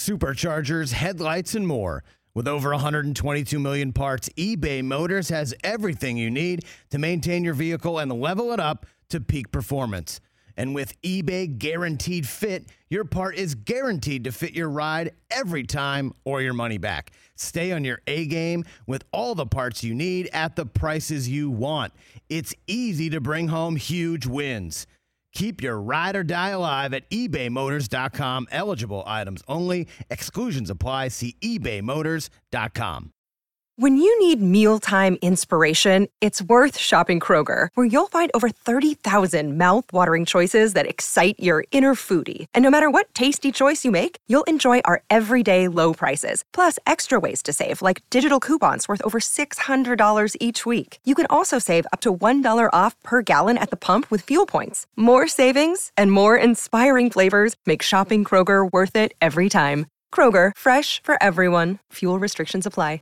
superchargers, headlights, and more. With over 122 million parts, eBay Motors has everything you need to maintain your vehicle and level it up to peak performance. And with eBay Guaranteed Fit, your part is guaranteed to fit your ride every time or your money back. Stay on your A-game with all the parts you need at the prices you want. It's easy to bring home huge wins. Keep your ride or die alive at ebaymotors.com. Eligible items only. Exclusions apply. See ebaymotors.com. When you need mealtime inspiration, it's worth shopping Kroger, where you'll find over 30,000 mouth-watering choices that excite your inner foodie. And no matter what tasty choice you make, you'll enjoy our everyday low prices, plus extra ways to save, like digital coupons worth over $600 each week. You can also save up to $1 off per gallon at the pump with fuel points. More savings and more inspiring flavors make shopping Kroger worth it every time. Kroger, fresh for everyone. Fuel restrictions apply.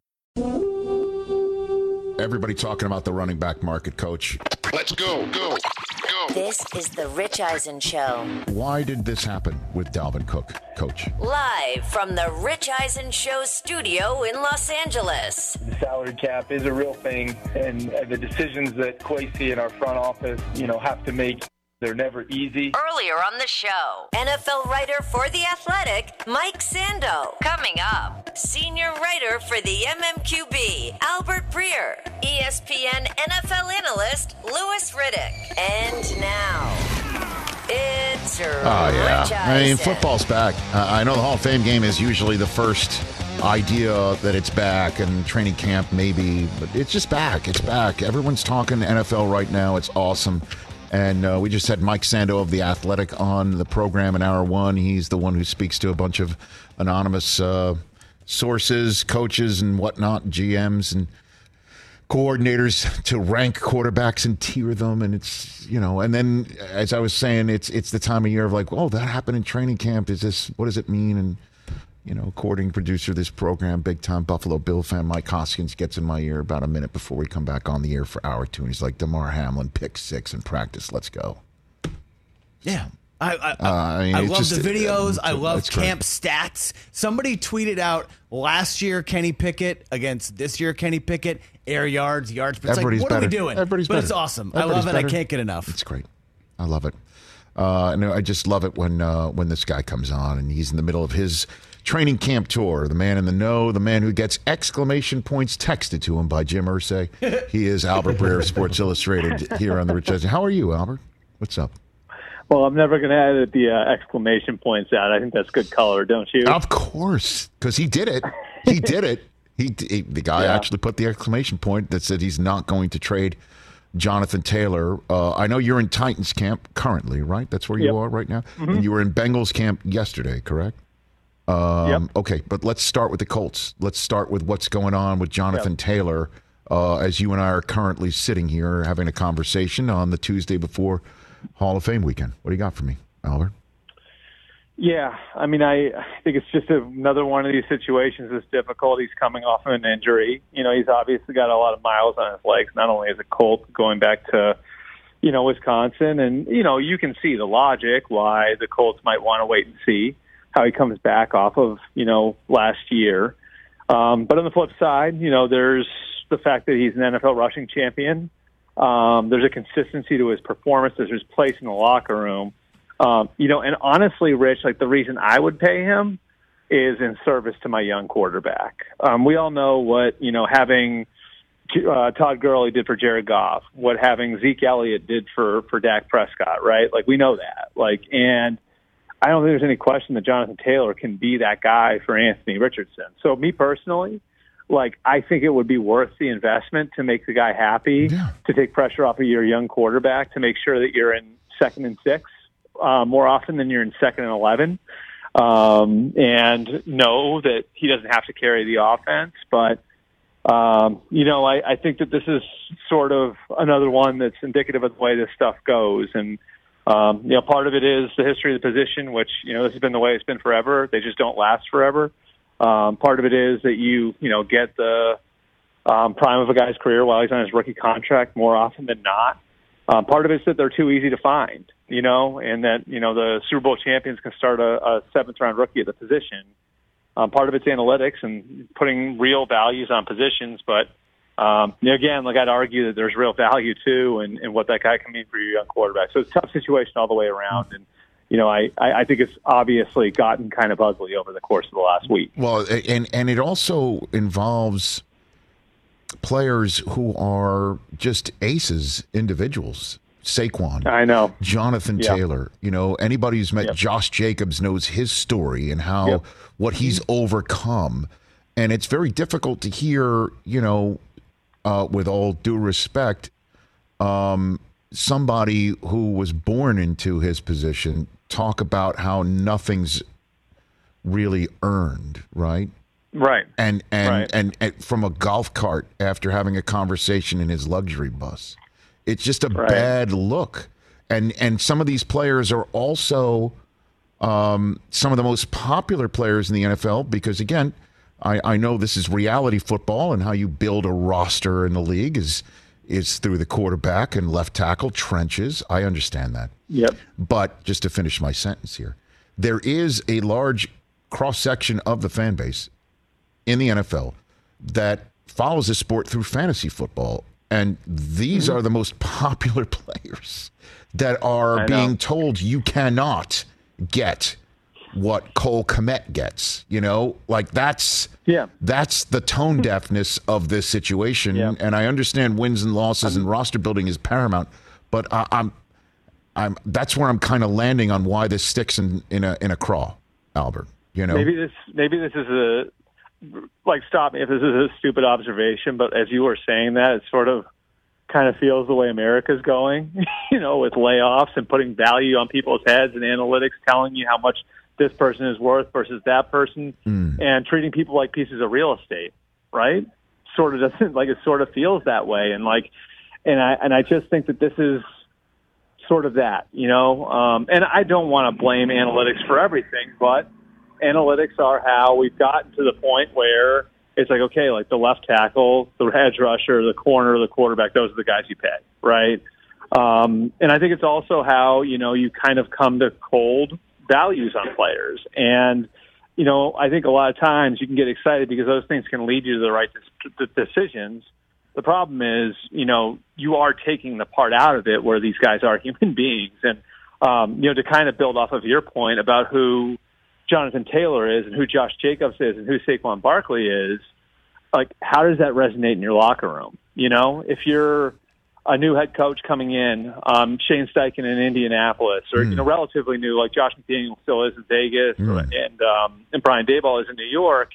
Everybody talking about the running back market, Coach. Let's go. This is the Rich Eisen Show. Why did this happen with Dalvin Cook, Coach? Live from the Rich Eisen Show studio in Los Angeles. The salary cap is a real thing, and the decisions that Kwesi and our front office, have to make, they're never easy. Earlier on the show, NFL writer for The Athletic, Mike Sando. Coming up, senior writer for the MMQB, Albert Breer. ESPN NFL analyst, Louis Riddick. And now, it's Rich Eisen. I mean, football's back. I know the Hall of Fame game is usually the first idea that it's back, and training camp maybe, but it's just back. It's back. Everyone's talking NFL right now. It's awesome. And we just had Mike Sando of The Athletic on the program in hour one. He's the one who speaks to a bunch of anonymous sources, coaches and whatnot, GMs and coordinators to rank quarterbacks and tier them. And it's, and then as I was saying, it's the time of year of like, oh, that happened in training camp. What does it mean? And, according producer of this program, big time Buffalo Bill fan Mike Hoskins gets in my ear about a minute before we come back on the air for hour two. And he's like, DeMar Hamlin, pick 6 in practice. Let's go. Yeah. I love the videos. I love camp stats. Somebody tweeted out last year Kenny Pickett against this year Kenny Pickett, air yards. But it's like, what are we doing? Everybody's But it's awesome. I love it. I can't get enough. It's great. I love it. And I just love it when this guy comes on and he's in the middle of his training camp tour, the man in the know, the man who gets exclamation points texted to him by Jim Irsay. He is Albert Breer of Sports Illustrated here on the Rich Eisen. How are you, Albert? What's up? Well, I'm never going to edit the exclamation points out. I think that's good color, don't you? Of course, because he did it. He did it. The guy actually put the exclamation point that said he's not going to trade Jonathan Taylor. I know you're in Titans camp currently, right? That's where you are right now? Mm-hmm. And you were in Bengals camp yesterday, correct? Okay, but let's start with the Colts. Let's start with what's going on with Jonathan Taylor as you and I are currently sitting here having a conversation on the Tuesday before Hall of Fame weekend. What do you got for me, Albert? Yeah, I mean, I think it's just another one of these situations that's difficult. He's coming off of an injury. He's obviously got a lot of miles on his legs, not only as a Colt going back to, Wisconsin. And, you can see the logic why the Colts might want to wait and see how he comes back off of, last year. But on the flip side, there's the fact that he's an NFL rushing champion. There's a consistency to his performance. There's his place in the locker room. And honestly, Rich, like the reason I would pay him is in service to my young quarterback. We all know what, having Todd Gurley did for Jared Goff, what having Zeke Elliott did for Dak Prescott, right? Like, we know that. And I don't think there's any question that Jonathan Taylor can be that guy for Anthony Richardson. So me personally, I think it would be worth the investment to make the guy happy, to take pressure off of your young quarterback, to make sure that you're in 2nd and 6 more often than you're in 2nd and 11, and know that he doesn't have to carry the offense. But, I think that this is sort of another one that's indicative of the way this stuff goes. And, part of it is the history of the position, which, this has been the way it's been forever. They just don't last forever. Part of it is that you get the prime of a guy's career while he's on his rookie contract more often than not. Part of it is that they're too easy to find, and that, the Super Bowl champions can start a 7th-round rookie at the position. Part of it's analytics and putting real values on positions, but again, like I'd argue that there's real value too, and what that guy can mean for your young quarterback. So it's a tough situation all the way around, and I think it's obviously gotten kind of ugly over the course of the last week. Well, and it also involves players who are just aces, individuals. Saquon, I know, Jonathan Taylor. Anybody who's met Josh Jacobs knows his story and how what he's overcome, and it's very difficult to hear. With all due respect, somebody who was born into his position talk about how nothing's really earned, right? Right. And from a golf cart after having a conversation in his luxury bus. It's just a bad look. And some of these players are also some of the most popular players in the NFL because, again, I know this is reality football, and how you build a roster in the league is through the quarterback and left tackle trenches. I understand that. Yep. But just to finish my sentence here, there is a large cross-section of the fan base in the NFL that follows this sport through fantasy football. And these are the most popular players that are being told you cannot get what Cole Kmet gets. That's the tone deafness of this situation. Yeah. And I understand wins and losses and roster building is paramount, but I'm that's where I'm kind of landing on why this sticks in a craw, Albert. Maybe this is stop me if this is a stupid observation, but as you were saying that, it sort of kind of feels the way America's going, with layoffs and putting value on people's heads and analytics telling you how much this person is worth versus that person, and treating people like pieces of real estate, right? Sort of doesn't it sort of feels that way, and I just think that this is sort of that, and I don't want to blame analytics for everything, but analytics are how we've gotten to the point where it's the left tackle, the edge rusher, the corner, the quarterback, those are the guys you pay, right? And I think it's also how, you kind of come to cold values on players. And, I think a lot of times you can get excited because those things can lead you to the right decisions. The problem is, you are taking the part out of it where these guys are human beings. And, to kind of build off of your point about who Jonathan Taylor is and who Josh Jacobs is and who Saquon Barkley is, how does that resonate in your locker room? If you're a new head coach coming in, Shane Steichen in Indianapolis, or relatively new, like Josh McDaniel still is in Vegas, and Brian Daboll is in New York.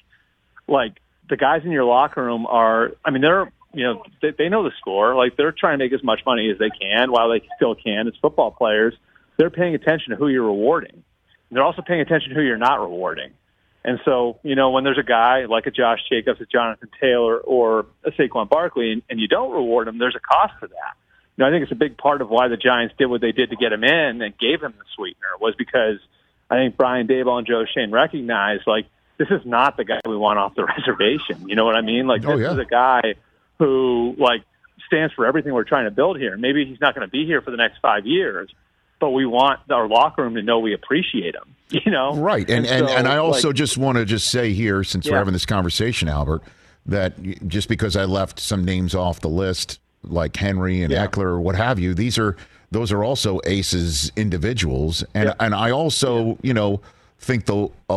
The guys in your locker room are, they're they know the score. They're trying to make as much money as they can while they still can as football players. They're paying attention to who you're rewarding. They're also paying attention to who you're not rewarding. And so, when there's a guy like a Josh Jacobs, a Jonathan Taylor, or a Saquon Barkley, and you don't reward him, there's a cost to that. I think it's a big part of why the Giants did what they did to get him in and gave him the sweetener was because I think Brian Daboll and Joe Schoen recognized, this is not the guy we want off the reservation. You know what I mean? This is a guy who, stands for everything we're trying to build here. Maybe he's not going to be here for the next 5 years, but we want our locker room to know we appreciate him, Right. And I also just want to say here, since we're having this conversation, Albert, that just because I left some names off the list, like Henry and Eckler or what have you, those are also aces individuals. And and I also, think a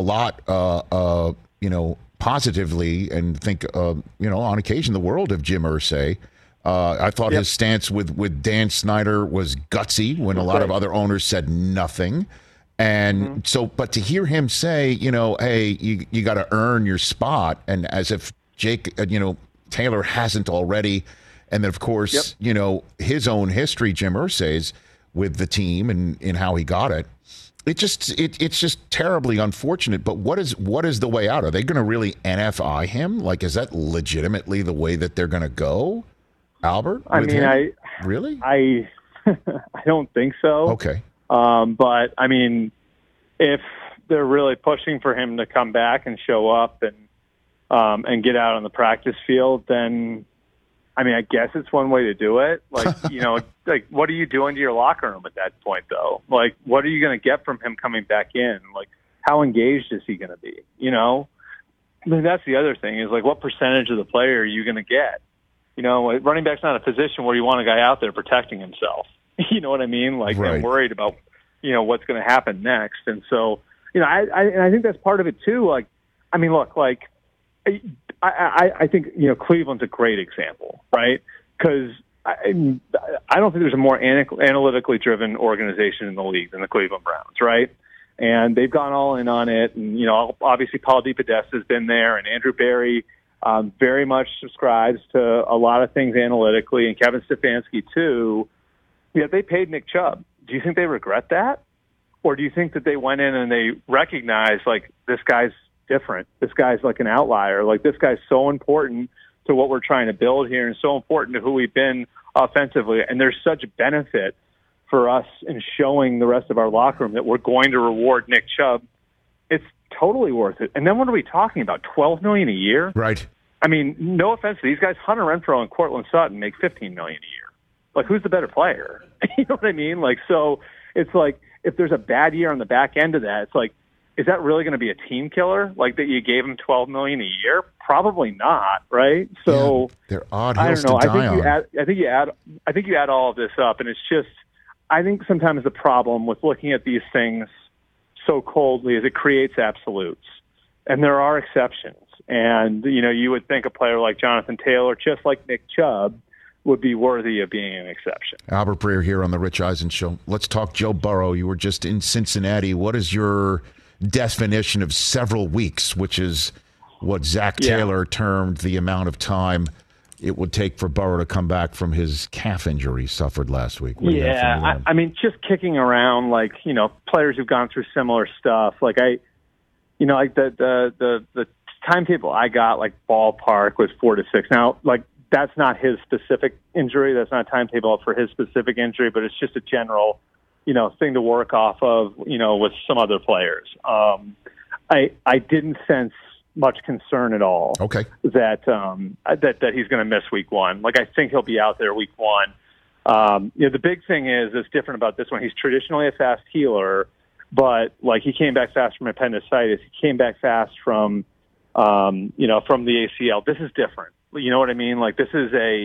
lot, positively and think, on occasion the world of Jim Irsay. I thought his stance with Dan Snyder was gutsy when a lot of other owners said nothing. And so, but to hear him say, hey, you got to earn your spot, and as if Taylor hasn't already, and then of course, his own history, Jim Irsay's with the team and in how he got it. It's just terribly unfortunate. But what is the way out? Are they going to really NFI him? Is that legitimately the way that they're going to go? Albert? Really? I don't think so. Okay. But if they're really pushing for him to come back and show up and get out on the practice field, then I guess it's one way to do it. What are you doing to your locker room at that point, though? What are you going to get from him coming back in? How engaged is he going to be? I mean, that's the other thing is like what percentage of the player are you going to get? You know, running back's not a position where you want a guy out there protecting himself. You know what I mean? Like right. I'm worried about, you know, what's going to happen next. And so, you know, I think that's part of it too. Like, I mean, look, like I think, you know, Cleveland's a great example, right? Because I don't think there's a more analytically driven organization in the league than the Cleveland Browns, right? And they've gone all in on it. And, you know, obviously Paul DePodesta has been there, and Andrew Berry very much subscribes to a lot of things analytically, and Kevin Stefanski too. Yeah, they paid Nick Chubb. Do you think they regret that? Or do you think that they went in and they recognized, like, this guy's different. This guy's like an outlier. Like, this guy's so important to what we're trying to build here and so important to who we've been offensively. And there's such benefit for us in showing the rest of our locker room that we're going to reward Nick Chubb. It's totally worth it. And then what are we talking about? $12 million a year? Right. I mean, no offense to these guys, Hunter Renfrow and Cortland Sutton make $15 million a year. Like, who's the better player? You know what I mean? Like, so it's like, if there's a bad year on the back end of that, it's like, is that really going to be a team killer? Like, that you gave him $12 million a year? Probably not, right? So yeah, they're odd I hills don't know. to die on. I think you add all of this up, and it's just, I think sometimes the problem with looking at these things so coldly is it creates absolutes, and there are exceptions. And you know, you would think a player like Jonathan Taylor, just like Nick Chubb, would be worthy of being an exception. Albert Breer here on the Rich Eisen Show. Let's talk Joe Burrow. You were just in Cincinnati. What is your definition of several weeks, which is what Zach Taylor termed the amount of time it would take for Burrow to come back from his calf injury he suffered last week? Yeah, I mean, just kicking around, like, you know, players who've gone through similar stuff. Like, like the timetable I got, like, ballpark was 4 to 6. Now, like, that's not his specific injury. That's not a timetable for his specific injury, but it's just a general, you know, thing to work off of, you know, with some other players. I didn't sense much concern at all. Okay. That he's going to miss week one. Like, I think he'll be out there week one. You know, the big thing is that's different about this one. He's traditionally a fast healer, but like, he came back fast from appendicitis. He came back fast from, you know, from the ACL. This is different. You know what I mean? Like, this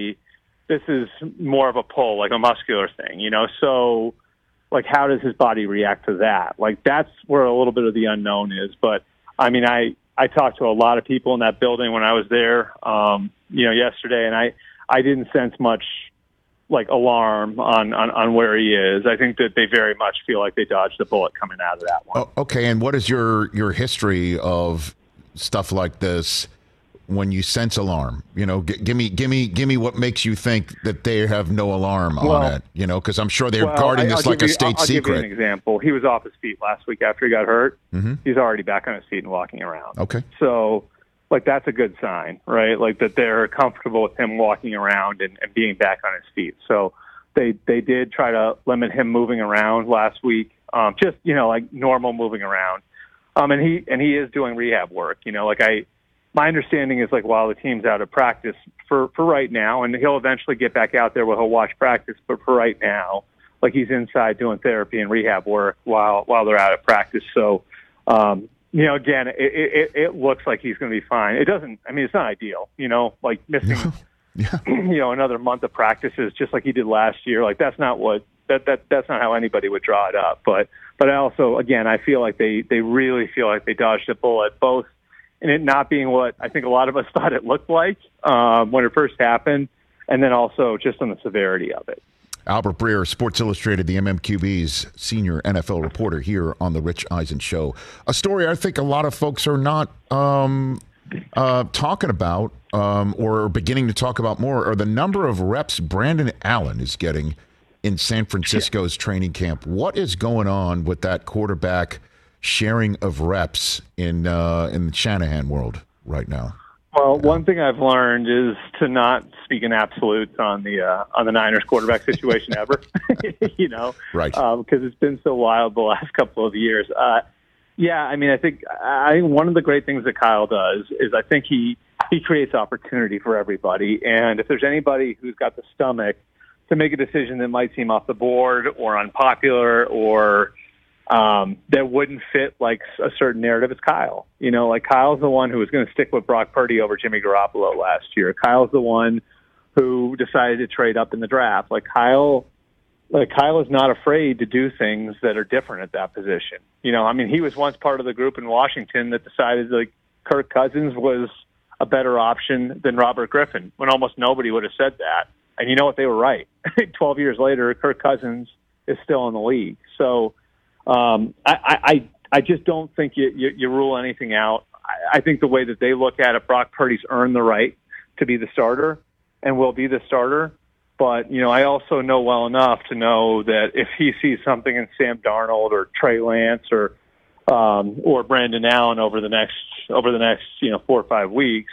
is more of a pull, like a muscular thing, you know? So, like, how does his body react to that? Like, that's where a little bit of the unknown is. But, I mean, I talked to a lot of people in that building when I was there, you know, yesterday, and I didn't sense much, like, alarm on where he is. I think that they very much feel like they dodged a bullet coming out of that one. Oh, okay, and what is your history of stuff like this? When you sense alarm, you know, give me what makes you think that they have no alarm on it, you know, because I'm sure they're guarding this like a state secret. I'll give you an example. He was off his feet last week after he got hurt. Mm-hmm. He's already back on his feet and walking around. Okay. So, like, that's a good sign, right? Like, that they're comfortable with him walking around and being back on his feet. So they did try to limit him moving around last week, just, you know, like normal moving around. And he is doing rehab work, you know, like my understanding is, like, while the team's out of practice for right now, and he'll eventually get back out there where he'll watch practice, but for right now, like, he's inside doing therapy and rehab work while they're out of practice. So, you know, again, it looks like he's going to be fine. It doesn't, I mean, it's not ideal, you know, like missing, you know, another month of practices just like he did last year. Like, that's not what, that's not how anybody would draw it up. But I also, again, I feel like they really feel like they dodged a bullet, both in it not being what I think a lot of us thought it looked like when it first happened, and then also just on the severity of it. Albert Breer, Sports Illustrated, the MMQB's senior NFL reporter here on the Rich Eisen Show. A story I think a lot of folks are not talking about or beginning to talk about more are the number of reps Brandon Allen is getting in San Francisco's training camp. What is going on with that quarterback sharing of reps in the Shanahan world right now? Well, one thing I've learned is to not speak in absolutes on the Niners quarterback situation ever. You know, right? Because it's been so wild the last couple of years. Yeah, I mean, I think one of the great things that Kyle does is I think he creates opportunity for everybody, and if there's anybody who's got the stomach to make a decision that might seem off the board or unpopular or that wouldn't fit like a certain narrative. It's Kyle. Like Kyle's the one who was going to stick with Brock Purdy over Jimmy Garoppolo last year. Kyle's the one who decided to trade up in the draft. Kyle is not afraid to do things that are different at that position. He was once part of the group in Washington that decided like Kirk Cousins was a better option than Robert Griffin when almost nobody would have said that. And you know what? They were right. 12 years later, Kirk Cousins is still in the league. So I just don't think you rule anything out. I think the way that they look at it, Brock Purdy's earned the right to be the starter and will be the starter. But, I also know well enough to know that if he sees something in Sam Darnold or Trey Lance or Brandon Allen over the next 4 or 5 weeks,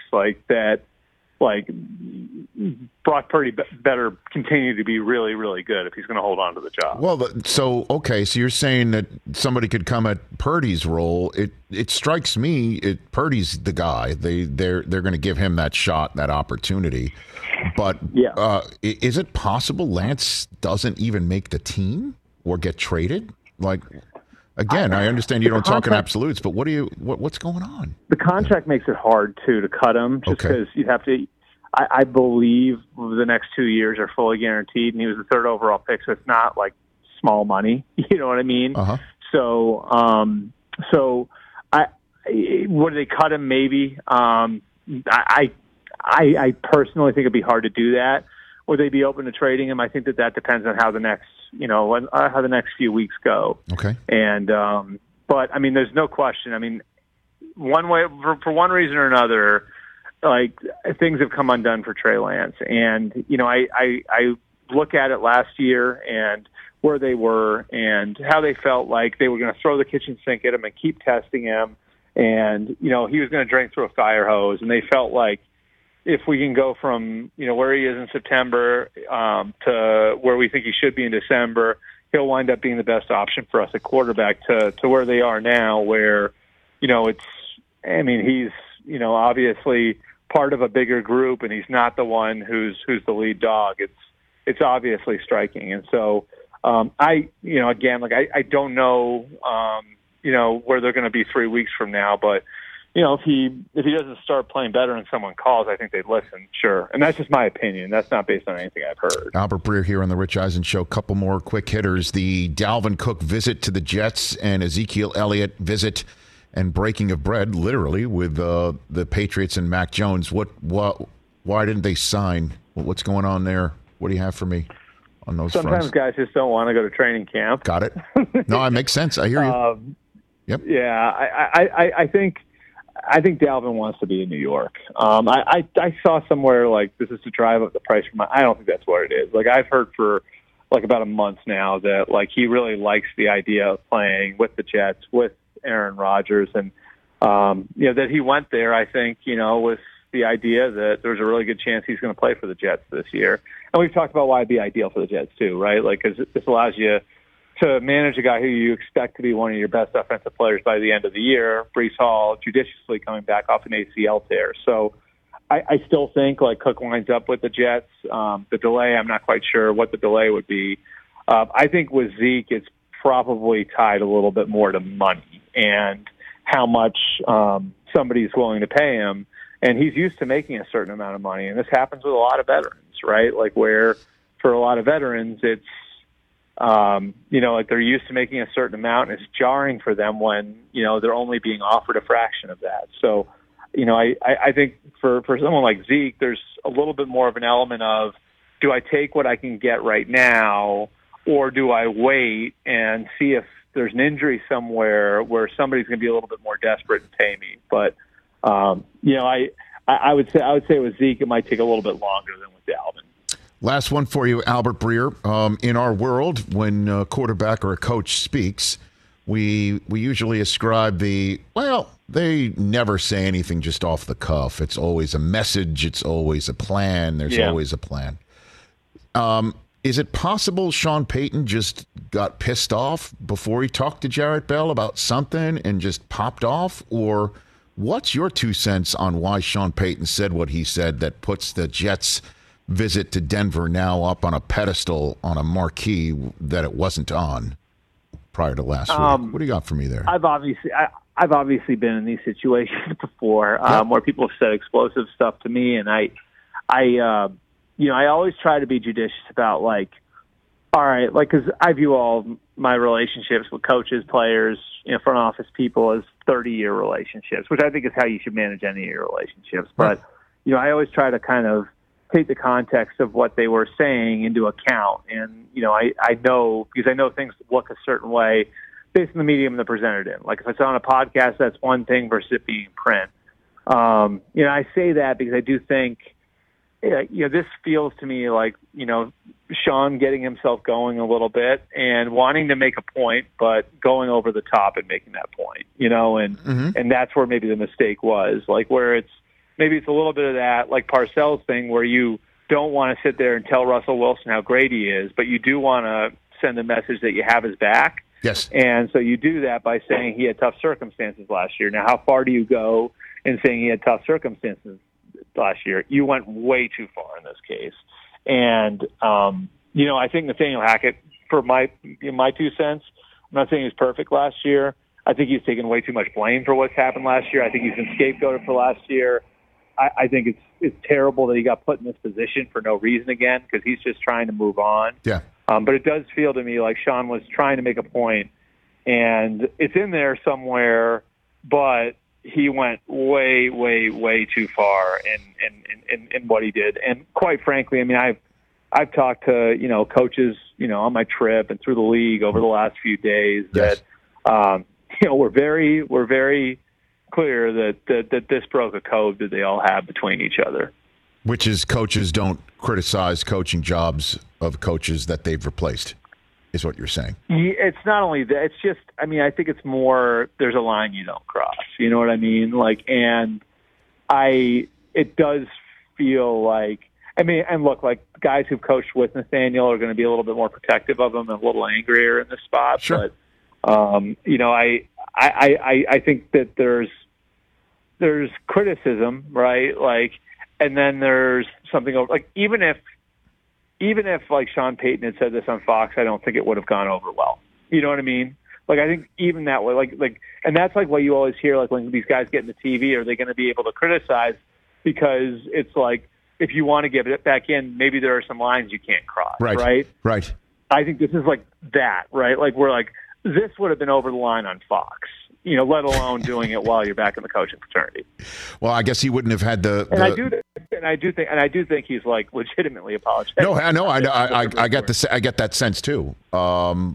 Brock Purdy better continue to be really, really good if he's going to hold on to the job. Well, so you're saying that somebody could come at Purdy's role. It strikes me, Purdy's the guy. They're going to give him that shot, that opportunity. But yeah. Is it possible Lance doesn't even make the team or get traded? Again, I understand you don't talk in absolutes, but what's going on? The contract makes it hard to cut him just because you'd have to. I believe the next 2 years are fully guaranteed, and he was the third overall pick, so it's not like small money. You know what I mean? Uh-huh. So would they cut him? Maybe. I personally think it'd be hard to do that. Would they be open to trading him? I think that depends on how the next few weeks go. Okay. And but there's no question. One way for one reason or another, things have come undone for Trey Lance, and I look at it last year and where they were and how they felt like they were going to throw the kitchen sink at him and keep testing him, and he was going to drink through a fire hose, and they felt like, if we can go from where he is in September to where we think he should be in December, he'll wind up being the best option for us at quarterback to where they are now, where he's obviously part of a bigger group, and he's not the one who's the lead dog. It's obviously striking, and so I don't know where they're going to be 3 weeks from now, but. If he doesn't start playing better and someone calls, I think they'd listen, sure. And that's just my opinion. That's not based on anything I've heard. Albert Breer here on the Rich Eisen Show. Couple more quick hitters. The Dalvin Cook visit to the Jets and Ezekiel Elliott visit and breaking of bread, literally, with the Patriots and Mac Jones. Why didn't they sign? What's going on there? What do you have for me on those Sometimes fronts? Guys just don't want to go to training camp. Got it. No, it makes sense. I hear you. Yep. Yeah, I think Dalvin wants to be in New York. I saw somewhere this is to drive up the price for I don't think that's what it is. I've heard for about a month now that he really likes the idea of playing with the Jets, with Aaron Rodgers, and that he went there, I think, with the idea that there's a really good chance he's going to play for the Jets this year. And we've talked about why it'd be ideal for the Jets too, right? Because this allows you to manage a guy who you expect to be one of your best offensive players by the end of the year, Breece Hall, judiciously coming back off an ACL tear. So I still think Cook winds up with the Jets. The delay, I'm not quite sure what the delay would be. I think with Zeke, it's probably tied a little bit more to money and how much somebody's willing to pay him. And he's used to making a certain amount of money. And this happens with a lot of veterans, right? Where for a lot of veterans, it's, they're used to making a certain amount, and it's jarring for them when, they're only being offered a fraction of that. So, I think for someone like Zeke, there's a little bit more of an element of, do I take what I can get right now, or do I wait and see if there's an injury somewhere where somebody's going to be a little bit more desperate and pay me? But, I would say with Zeke, it might take a little bit longer than with Dalvin. Last one for you, Albert Breer. In our world, when a quarterback or a coach speaks, we usually ascribe they never say anything just off the cuff. It's always a message. It's always a plan. There's always a plan. Is it possible Sean Payton just got pissed off before he talked to Jarrett Bell about something and just popped off? Or what's your 2 cents on why Sean Payton said what he said that puts the Jets' visit to Denver now up on a pedestal on a marquee that it wasn't on prior to last week. What do you got for me there? I've obviously been in these situations before where people have said explosive stuff to me, and I always try to be judicious about like, all right, like, because I view all my relationships with coaches, players, front office people as 30-year relationships, which I think is how you should manage any of your relationships. But I always try to kind of take the context of what they were saying into account, and I know, because I know things look a certain way based on the medium they're presented in. Like if it's on a podcast, that's one thing versus it being print. I say that because I do think, this feels to me like, Sean getting himself going a little bit and wanting to make a point, but going over the top and making that point, and that's where maybe the mistake was, like where maybe it's a little bit of that, like Parcells thing, where you don't want to sit there and tell Russell Wilson how great he is, but you do want to send a message that you have his back. Yes. And so you do that by saying he had tough circumstances last year. Now, how far do you go in saying he had tough circumstances last year? You went way too far in this case. And, I think Nathaniel Hackett, for my 2 cents, I'm not saying he was perfect last year. I think he's taken way too much blame for what's happened last year. I think he's been scapegoated for last year. I think it's terrible that he got put in this position for no reason again, because he's just trying to move on. Yeah. But it does feel to me like Sean was trying to make a point, and it's in there somewhere, but he went way, way, way too far in what he did. And quite frankly, I mean, I've talked to, coaches, on my trip and through the league over the last few days that, we're very clear that this broke a code that they all have between each other. Which is coaches don't criticize coaching jobs of coaches that they've replaced, is what you're saying. Yeah, it's not only that. It's just, I mean, I think it's more, there's a line you don't cross. You know what I mean? Like, and it does feel like, I mean, and look, like guys who've coached with Nathaniel are going to be a little bit more protective of him and a little angrier in this spot. Sure. But, I think that there's criticism, right? Like, and then there's something over, like, even if like Sean Payton had said this on Fox, I don't think it would have gone over well. You know what I mean? Like, I think even that way, like, and that's like what you always hear, like when these guys get in the TV, are they going to be able to criticize? Because it's like, if you want to give it back in, maybe there are some lines you can't cross, right? Right. I think this is like that, right? Like, we're like, this would have been over the line on Fox, let alone doing it while you're back in the coaching fraternity. Well, I guess he wouldn't have had the And I do think he's like legitimately apologetic. No, I know. I get that sense too. But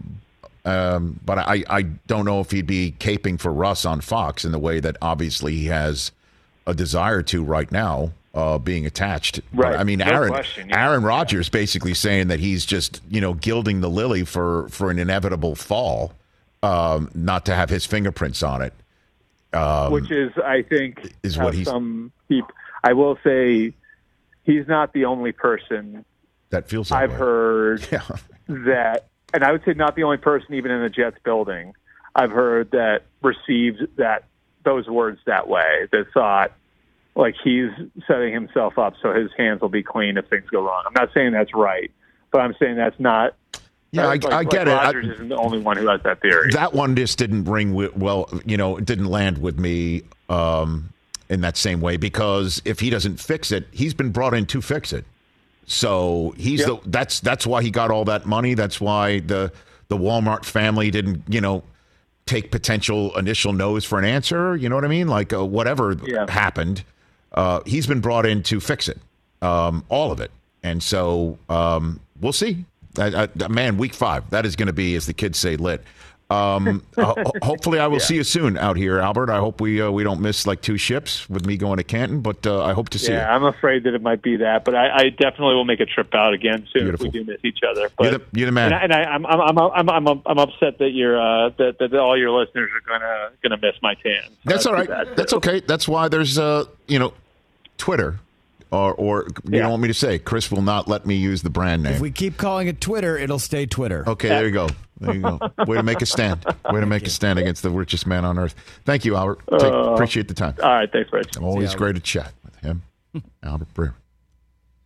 I don't know if he'd be caping for Russ on Fox in the way that obviously he has a desire to right now, being attached. Right. But, I mean, Aaron Rodgers basically saying that he's just gilding the lily for an inevitable fall, not to have his fingerprints on it. Which is, I think, is what he's. Some people. I will say he's not the only person that feels that I've way. heard that, and I would say not the only person even in the Jets building I've heard that received those words that way, that thought like he's setting himself up so his hands will be clean if things go wrong. I'm not saying that's right, but I'm saying that's not. Yeah, I get it. Rodgers isn't the only one who has that theory. That one just didn't ring well. It didn't land with me in that same way, because if he doesn't fix it, he's been brought in to fix it. So that's why he got all that money. That's why the Walmart family didn't take potential initial no's for an answer. You know what I mean? Like whatever happened, he's been brought in to fix it, all of it. And so we'll see. Man, week 5, that is going to be, as the kids say, lit. Hopefully I will see you soon out here, Albert. I hope we don't miss like 2 ships with me going to Canton, but I hope to see you. Yeah, I'm afraid that it might be that, but I definitely will make a trip out again soon. Beautiful. If we do miss each other. But, you're the man. And I'm upset that that all your listeners are gonna miss my tan. That's all right. That's okay. That's why there's Twitter. Or you don't want me to say, Chris will not let me use the brand name. If we keep calling it Twitter, it'll stay Twitter. Okay, there you go. There you go. Way to make a stand. Way to make a stand against the richest man on earth. Thank you, Albert. Appreciate the time. All right, thanks, Rich. Always great to chat with him, Albert Breer.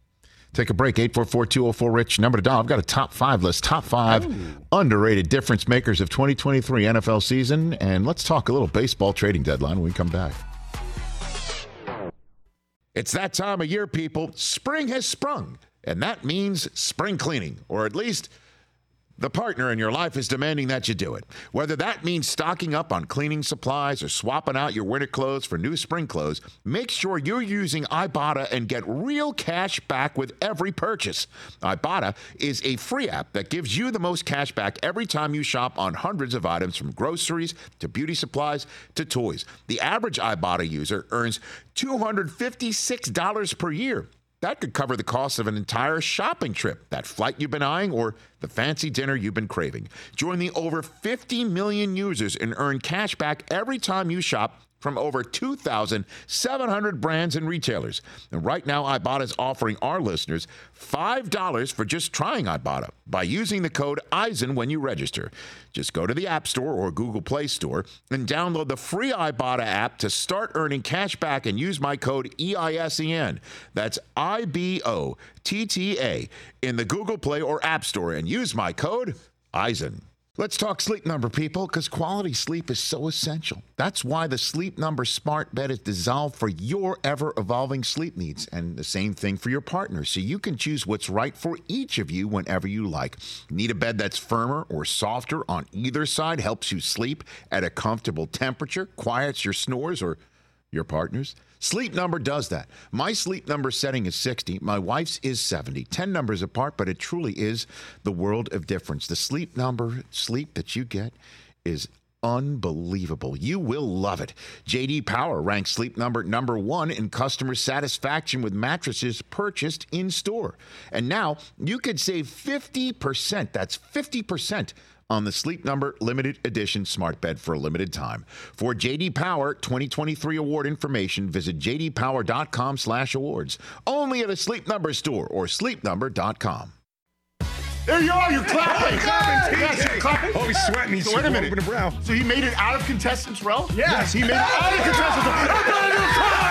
Take a break. 844-204-RICH. Number to dial. I've got a top 5 list. Top 5 underrated difference makers of 2023 NFL season. And let's talk a little baseball trading deadline when we come back. It's that time of year, people. Spring has sprung, and that means spring cleaning, or at least the partner in your life is demanding that you do it. Whether that means stocking up on cleaning supplies or swapping out your winter clothes for new spring clothes, make sure you're using Ibotta and get real cash back with every purchase. Ibotta is a free app that gives you the most cash back every time you shop on hundreds of items, from groceries to beauty supplies to toys. The average Ibotta user earns $256 per year. That could cover the cost of an entire shopping trip, that flight you've been eyeing, or the fancy dinner you've been craving. Join the over 50 million users and earn cash back every time you shop from over 2,700 brands and retailers. And right now, Ibotta is offering our listeners $5 for just trying Ibotta by using the code EISEN when you register. Just go to the App Store or Google Play Store and download the free Ibotta app to start earning cash back and use my code EISEN. That's IBOTTA in the Google Play or App Store and use my code EISEN. Let's talk Sleep Number, people, because quality sleep is so essential. That's why the Sleep Number smart bed is designed for your ever-evolving sleep needs, and the same thing for your partner, so you can choose what's right for each of you whenever you like. Need a bed that's firmer or softer on either side, helps you sleep at a comfortable temperature, quiets your snores or your partner's? Sleep Number does that. My Sleep Number setting is 60. My wife's is 70. 10 numbers apart, but it truly is the world of difference. The Sleep Number sleep that you get is unbelievable. You will love it. J.D. Power ranks Sleep Number number 1 in customer satisfaction with mattresses purchased in store. And now you could save 50%. That's 50% on the Sleep Number limited edition smart bed for a limited time. For J.D. Power 2023 award information, visit jdpower.com/awards. Only at a Sleep Number store or sleepnumber.com. There you are. You're clapping. Yes, you're clapping. Oh, he's sweating. He's so wait a minute. Over the brow. So he made it out of contestants' row? Yes, he made it out of contestants' row. I'm going to do a car.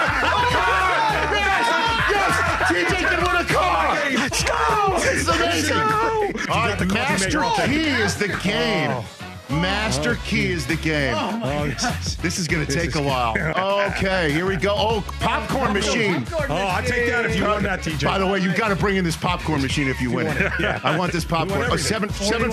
Yes. TJ can win a car. Let's go. This is amazing. All right, Master Key is the game. Master Key is the game. This is going to take a while. Okay, here we go. Oh, popcorn machine. I'll take that if you won that, TJ. By the way, you've got to bring in this popcorn machine if you win it. Yeah. I want this popcorn. Oh, $41.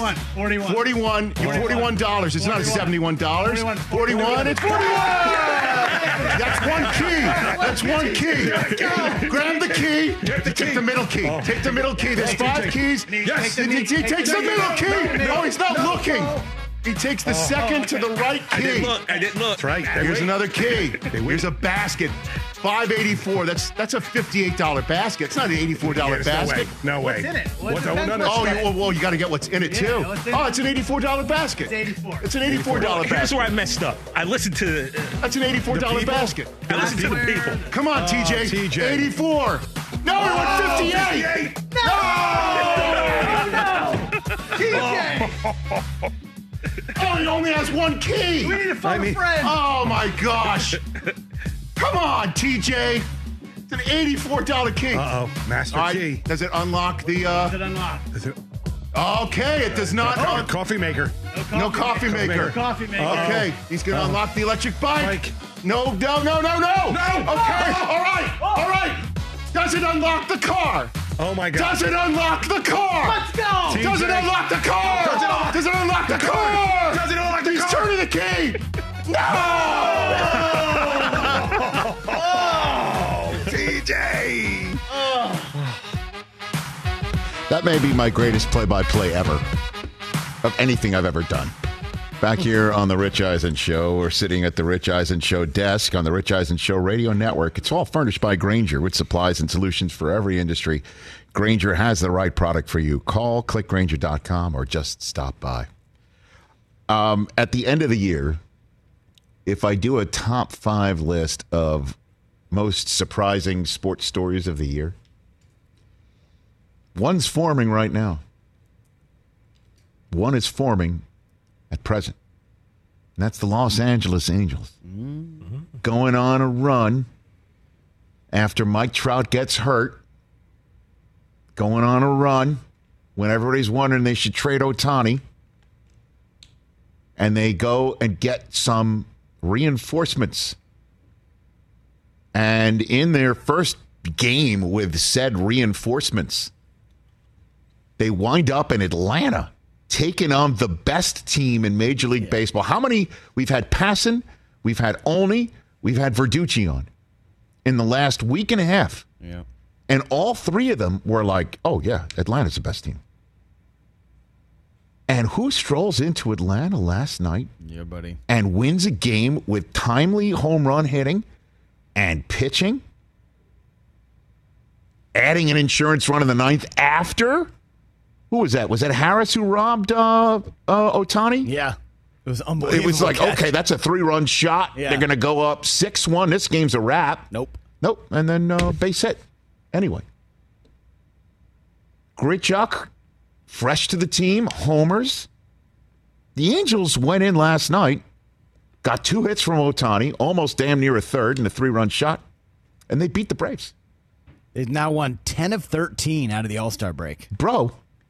It's not $71. 41. It's 41. That's one key. That's one key. Grab the key. Take the middle key. Take the middle key. There's 5 keys. Yes. He takes the middle key. No, he's not looking. He takes the second to the right key. I didn't look. That's right. Here's another key. Here's a basket. $5.84. That's a $58 basket. It's not an $84 basket. No way. What's in it? You got to get what's in it too. It's an $84 basket. It's $84. It's an $84 basket. Here's where I messed up. I listened to. That's an $84 basket. I listened to the people. Come on, TJ. TJ. 84. No, he went 58. No! TJ! Oh, he only has one key. We need to phone a friend. Oh, my gosh. Come on, TJ. It's an $84 key. Master Key. Does it unlock the... Does it unlock? Okay, it does not. Coffee maker. No coffee maker. Coffee maker. Okay, he's going to unlock the electric bike. No. Okay, all right. Does it unlock the car? Oh, my God. Does it unlock the car? Let's go. Does it unlock the car? Does it unlock the car? Does it unlock the car? He's turning the key. No! TJ. That may be my greatest play-by-play ever of anything I've ever done. Back here on the Rich Eisen Show, we're sitting at the Rich Eisen Show desk on the Rich Eisen Show radio network. It's all furnished by Grainger with supplies and solutions for every industry. Grainger has the right product for you. Call, click Grainger.com, or just stop by. At the end of the year, if I do a top 5 list of most surprising sports stories of the year, one's forming right now. One is forming at present. And that's the Los Angeles Angels. Mm-hmm. Going on a run after Mike Trout gets hurt. going on a run when everybody's wondering they should trade Ohtani. And they go and get some reinforcements. And in their first game with said reinforcements, they wind up in Atlanta, taking on the best team in Major League Baseball. How many? We've had Passan, we've had Olney, we've had Verducci on in the last week and a half. Yeah. And all three of them were like, oh, yeah, Atlanta's the best team. And who strolls into Atlanta last night Yeah, buddy. and wins a game with timely home run hitting and pitching? Adding an insurance run in the ninth after? Who was that? Was that Harris who robbed Ohtani? Yeah. It was unbelievable. It was like, catch. okay, that's a 3-run shot. Yeah. They're going to go up 6-1. This game's a wrap. Nope. And then base hit. Anyway. Grichuk, fresh to the team, homers. The Angels went in last night, got 2 hits from Ohtani, almost damn near a third and a 3-run shot, and they beat the Braves. They've now won 10 of 13 out of the All-Star break. Bro,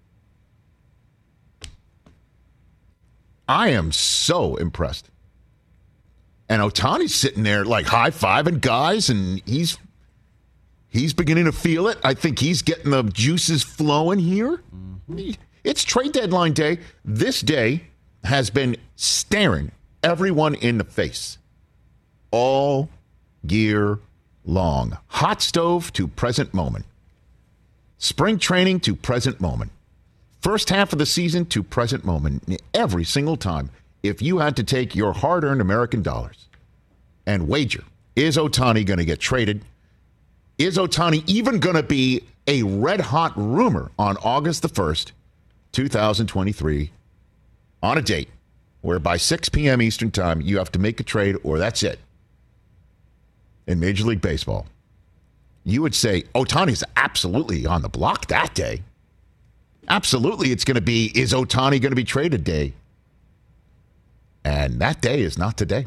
I am so impressed. And Ohtani's sitting there like high-fiving guys, and he's beginning to feel it. I think he's getting the juices flowing here. Mm-hmm. It's trade deadline day. This day has been staring everyone in the face all year long. Hot stove to present moment. Spring training to present moment. First half of the season to present moment. Every single time, if you had to take your hard-earned American dollars and wager, is Ohtani going to get traded? Is Ohtani even going to be a red-hot rumor on August the 1st, 2023, on a date where by 6 p.m. Eastern time, you have to make a trade or that's it? In Major League Baseball, you would say Ohtani's absolutely on the block that day. Absolutely, it's going to be, is Ohtani going to be traded day? And that day is not today.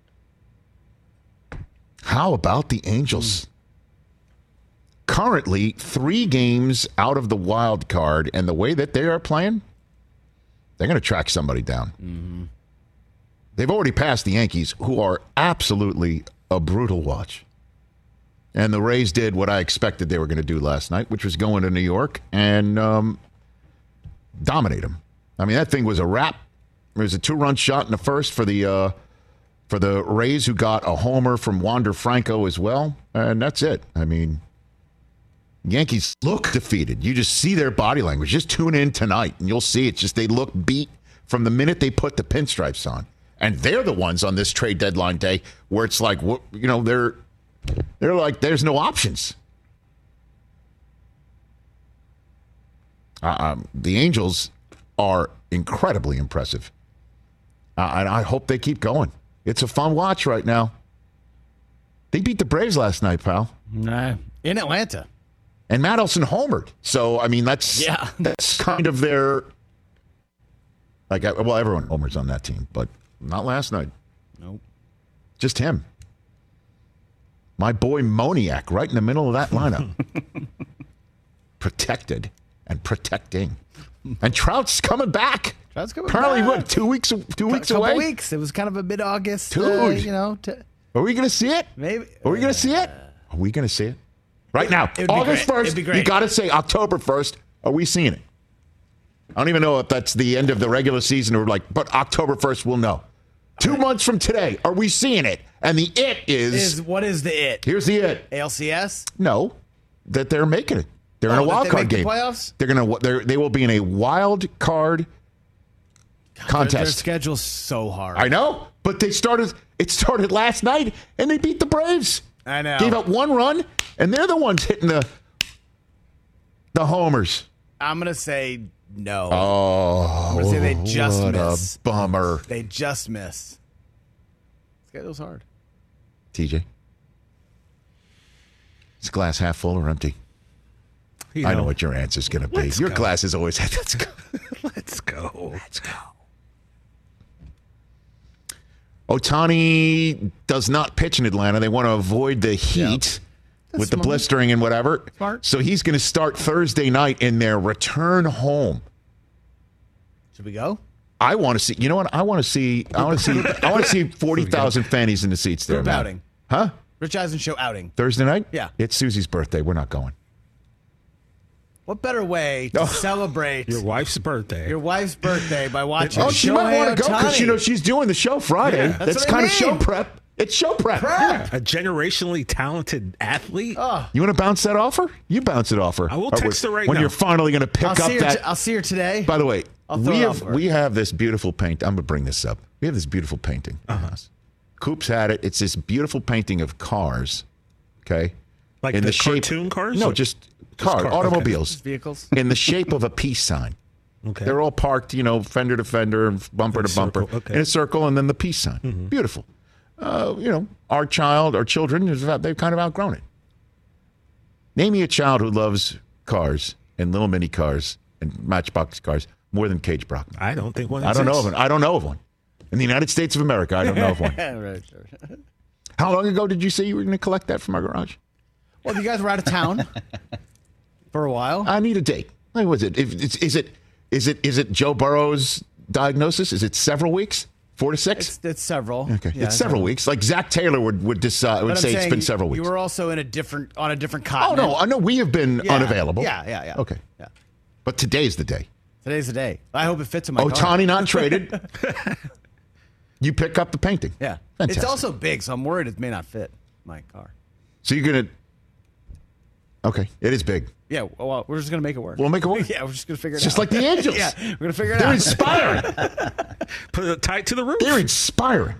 How about the Angels? Currently, 3 games out of the wild card, and the way that they are playing, they're going to track somebody down. Mm-hmm. They've already passed the Yankees, who are absolutely a brutal watch. And the Rays did what I expected they were going to do last night, which was go into New York and dominate them. I mean, that thing was a wrap. There was a 2-run shot in the first for the Rays, who got a homer from Wander Franco as well, and that's it. I mean, Yankees look defeated. You just see their body language. Just tune in tonight, and you'll see it. Just they look beat from the minute they put the pinstripes on. And they're the ones on this trade deadline day where it's like, you know, they're like, there's no options. The Angels are incredibly impressive. And I hope they keep going. It's a fun watch right now. They beat the Braves last night, pal. Nah, in Atlanta. And Matt Olson homered. So, I mean, that's kind of their, like, well, everyone homers on that team, but not last night. Nope. Just him. My boy Moniak right in the middle of that lineup. Protected and protecting. And Trout's coming back. Trout's coming Apparently, back. what, 2 weeks away? Weeks. It was kind of a mid-August, Dude. you know. Are we going to see it? Maybe. Are we going to see it? Are we going to see it? Right now. It would be August great. 1st. It'd be great. You got to say October 1st. Are we seeing it? I don't even know if that's the end of the regular season or like, but October 1st we'll know. 2 months from today, are we seeing it? And the it is What is the it? here's the it. ALCS? No, that they're making it. They're in a wild card game. Playoffs? They will be in a wild card contest. Their schedule's so hard. I know, but it started last night, and they beat the Braves. I know. Gave up 1 run, and they're the ones hitting the homers. I'm going to say no. Oh, I'm going to say they just what miss. a bummer. They just miss. Schedule's hard. TJ, is glass half full or empty? I know what your answer's going to be. Your glass is always half. Let's go. Let's go. Let's go. Ohtani does not pitch in Atlanta. They want to avoid the heat. with the blistering and whatever. Smart. So he's going to start Thursday night in their return home. Should we go? I want to see. You know what? I want to see 40,000 fannies in the seats there. Group man. outing. Huh? Rich Eisen show outing. Thursday night? Yeah. It's Susie's birthday. We're not going. What better way to celebrate Your wife's birthday. by watching Oh, she might want to go because Ohtani? she's doing the show Friday. Yeah, that's what I kind of mean. show prep. It's show prep. A generationally talented athlete. You want to bounce that off her? You bounce it off her. I will text her right when now. you're finally going to pick up that. I'll see her today. By the way, I'll throw it off her. we have this beautiful paint. I'm going to bring this up. We have this beautiful painting. Coop's had it. It's this beautiful painting of cars. Okay, Like in the shape, cartoon cars? No, Or- just Just car- automobiles. Vehicles. In the shape of a peace sign. Okay. They're all parked, fender to fender, bumper to bumper, okay. in a circle, and then the peace sign. Beautiful. Our children, they've kind of outgrown it. Name me a child who loves cars and little mini cars and Matchbox cars more than Cage Brockman. I don't think one I don't know of exists. one. I don't know of one. In the United States of America, I don't know of one. Right. How long ago did you say you were going to collect that from our garage? Well, you guys were out of town for a while. I need a date. What was it? Is it Joe Burrow's diagnosis? Is it several weeks? 4 to 6? It's several. Okay, Yeah, it's several weeks. Like Zach Taylor would decide. But Would I'm say it's saying been several weeks. You were also on a different Oh continent. no, I know we have been Yeah. unavailable. Yeah. Okay, Yeah. but today's the day. Today's the day. I hope it fits in my car. Ohtani not traded. You pick up the painting. Yeah. Fantastic. It's also big, so I'm worried it may not fit my car. So you're gonna. Okay, it is big. Yeah, well, we're just going to make it work. We'll make it work. Yeah, we're just going to figure it It's just out. like the Angels. Yeah, we're going to figure it They're out. inspiring. Put it tight to the roof. They're inspiring.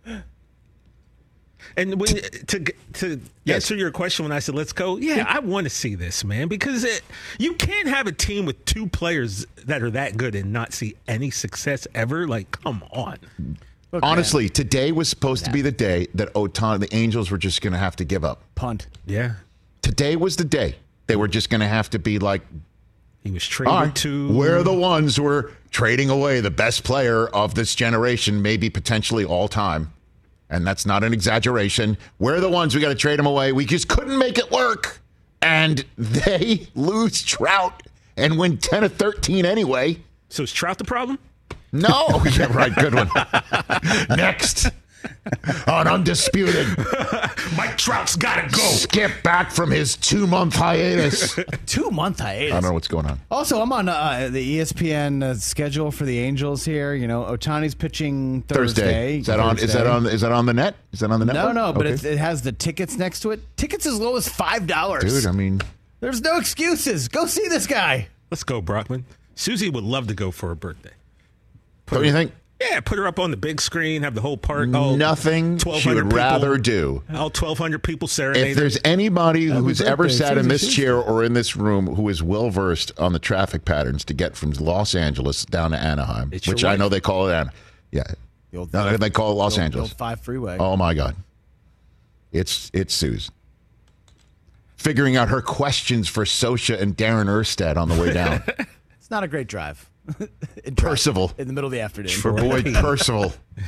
And when to Yes. answer your question, when I said let's go, I want to see this, man, because you can't have a team with two players that are that good and not see any success ever. Like, come on. Look, Honestly, man, today was supposed to be the day that the Angels were just going to have to give up. punt. Yeah, Today was the day they were just going to have to be like, he was traded all right, to. we're the ones who are trading away the best player of this generation, maybe potentially all time. And that's not an exaggeration. We're the ones we got to trade him away. We just couldn't make it work. And they lose Trout and win 10 of 13 anyway. So is Trout the problem? No. Yeah, right. Good one. Next. On Undisputed. Mike Trout's got to go. Skip back from his 2-month hiatus. 2-month hiatus. I don't know what's going on. Also, I'm on the ESPN schedule for the Angels here. Ohtani's pitching Thursday. Is that on? Is that on? Is that on the net? Is that on the network? No, but Okay. it has the tickets next to it. Tickets as low as $5. Dude, I mean, There's no excuses. Go see this guy. Let's go, Brockman. Susie would love to go for her birthday. don't you think? Yeah, put her up on the big screen, have the whole park. Nothing she 1,200 would rather people, do. All 1,200 people serenade. If there's anybody who's ever birthday, sat in this Susie. chair or in this room who is well versed on the traffic patterns to get from Los Angeles down to Anaheim, It's your which I know wife. they call it Anaheim. Yeah. The old- No, they call it Los the old Angeles. 5 freeway. Oh my God. It's Suze. Figuring out her questions for Sosha and Darren Erstad on the way down. It's not a great drive. Percival. In the middle of the afternoon. For Boyd Percival.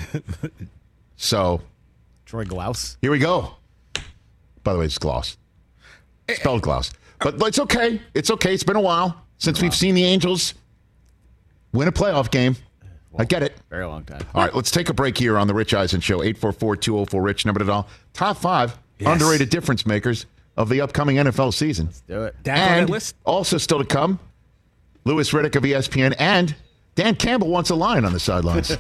So Troy Glaus. here we go. By the way, it's Gloss. Spelled Gloss. But it's okay. It's okay. It's been a while since we've seen the Angels win a playoff game. I get it. Very long time. All right, let's take a break here on the Rich Eisen Show. 844-204-RICH, number to dial. Top 5 underrated difference makers of the upcoming NFL season. Do it. Dak on And that list? also still to come, Louis Riddick of ESPN and Dan Campbell wants a line on the sidelines.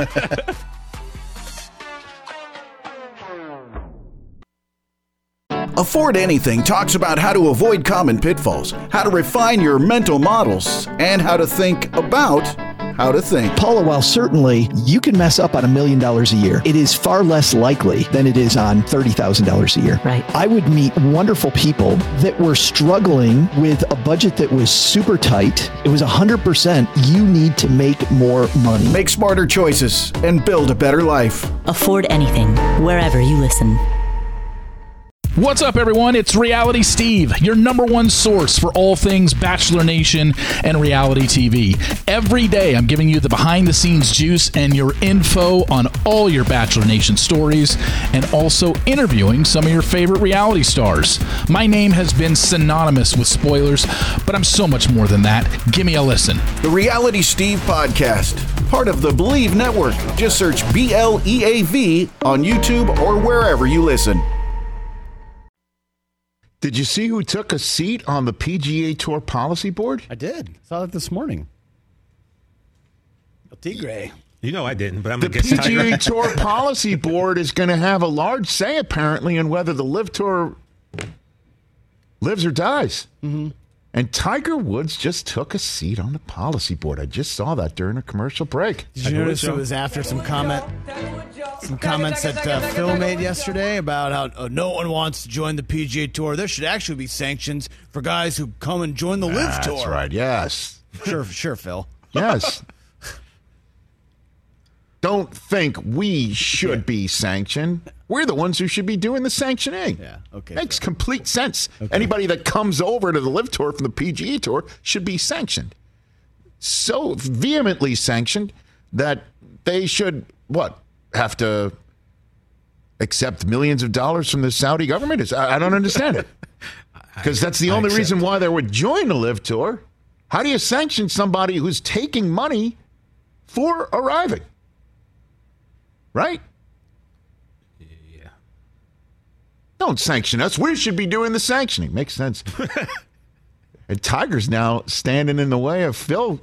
Afford Anything talks about how to avoid common pitfalls, how to refine your mental models, and how to think about how to think. Paula, while certainly you can mess up on $1 million a year, it is far less likely than it is on $30,000 a year. Right. I would meet wonderful people that were struggling with a budget that was super tight. It was 100% you need to make more money. Make smarter choices and build a better life. Afford Anything, wherever you listen. What's up, everyone? It's Reality Steve, your number one source for all things Bachelor Nation and reality TV. Every day, I'm giving you the behind-the-scenes juice and your info on all your Bachelor Nation stories, and also interviewing some of your favorite reality stars. My name has been synonymous with spoilers, but I'm so much more than that. Give me a listen. The Reality Steve Podcast, part of the Believe Network. Just search BLEAV on YouTube or wherever you listen. Did you see who took a seat on the PGA Tour policy board? I did. Saw that this morning. El Tigre. You know I didn't, but I'm The going to guess PGA Tiger. Tour policy board is going to have a large say, apparently, in whether the Live Tour lives or dies. Mm-hmm. And Tiger Woods just took a seat on the policy board. I just saw that during a commercial break. Did you notice it was after some comments that Phil made yesterday about how no one wants to join the PGA Tour? There should actually be sanctions for guys who come and join the Live Tour. That's right, yes. Sure, Phil. Yes. Don't think we should be sanctioned. We're the ones who should be doing the sanctioning. Yeah, okay. Makes complete sense. Okay. Anybody that comes over to the Live Tour from the PGA Tour should be sanctioned. So vehemently sanctioned that they should, have to accept millions of dollars from the Saudi government? I don't understand it. Because that's the only reason why they would join the Live Tour. How do you sanction somebody who's taking money for arriving? Right? Yeah. Don't sanction us. We should be doing the sanctioning. Makes sense. And Tiger's now standing in the way of Phil.